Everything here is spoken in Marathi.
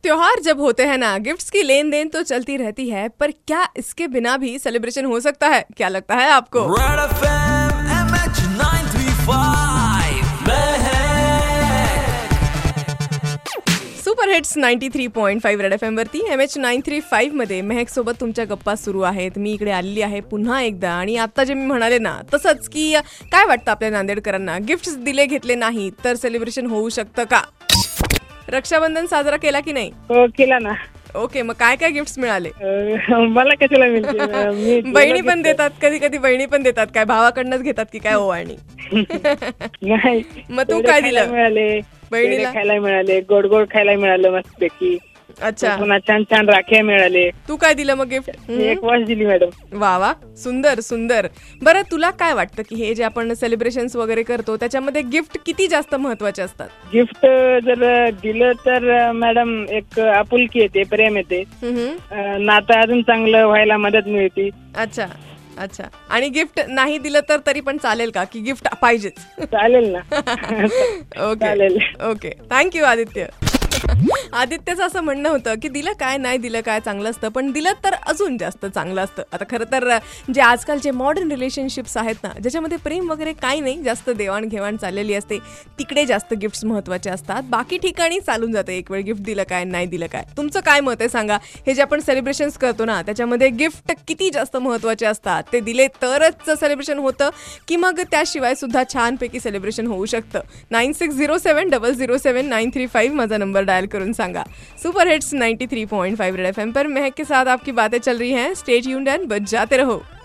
त्योहार जब होते हैं ना, गिफ्ट्स की लेन देन तो चलती रहती है, पर क्या इसके बिना भी सेलिब्रेशन हो सकता है? क्या लगता है आपको? Red FM MH 935 super hits 93.5 red FM वरती MH 935 मध्ये महक सोबत तुमच्या गप्पा सुरू आहेत. मी इकडे आलेली आहे पुन्हा एकदा, आणि आता जे मी म्हणाले ना तसंच की काय वाटतं आपल्या नांदेडकरांना, गिफ्ट्स दिले घेतले नाही तर सेलिब्रेशन होऊ शकतं का? रक्षाबंधन साजरा केला की नाही? हो केला ना. ओके, मग काय काय गिफ्ट्स मिळाले? मला कशाला मिळते? बहिणी पण देतात, कधी कधी बहिणी पण देतात. काय भावाकडनंच घेतात की काय ओवाळणी? नाही. मग तू काय दिलं? मिळाले बहिणीला खायला मिळाले, गोड गोड खायला मिळालं मस्तपैकी. अच्छा, पुन्हा छान छान राख्या मिळाले. तू काय दिलं मग गिफ्ट? एक वॉच दिली मॅडम. वा वा, सुंदर सुंदर. बरं, तुला काय वाटतं की हे जे आपण सेलिब्रेशन्स वगैरे करतो त्याच्यामध्ये गिफ्ट किती जास्त महत्वाचे असतात? गिफ्ट जर दिलं तर मॅडम एक आपुलकी येते, प्रेम येते, नातं अजून चांगलं व्हायला मदत मिळते. अच्छा अच्छा. आणि गिफ्ट नाही दिलं तर तरी पण चालेल का, की गिफ्ट पाहिजेच? चालेल ना. ओके चालेल. Okay, thank you Aditya. आदित्यचं असं म्हणणं होतं की दिलं काय नाही दिलं काय चांगलं असतं, पण दिलं तर अजून जास्त चांगलं असतं. आता खरं तर जे आजकालचे मॉडर्न रिलेशनशिप्स आहेत ना, ज्याच्यामध्ये प्रेम वगैरे काही नाही, जास्त देवाणघेवाण चाललेली असते, तिकडे जास्त गिफ्ट्स महत्वाचे असतात. बाकी ठिकाणी चालून जातं एक वेळ गिफ्ट दिलं काय नाही दिलं काय. तुमचं काय मत आहे सांगा? हे जे आपण सेलिब्रेशन्स करतो ना त्याच्यामध्ये गिफ्ट किती जास्त महत्वाचे असतात? ते दिले तरच सेलिब्रेशन होतं की मग त्याशिवाय सुद्धा छानपैकी सेलिब्रेशन होऊ शकतं? 9607007935 माझा नंबर डायल करून सांगा. सुपर हिट्स 93.5 रेड FM पर महक के साथ आपकी बातें चल रही हैं. स्टे ट्यून्ड एंड बजाते रहो.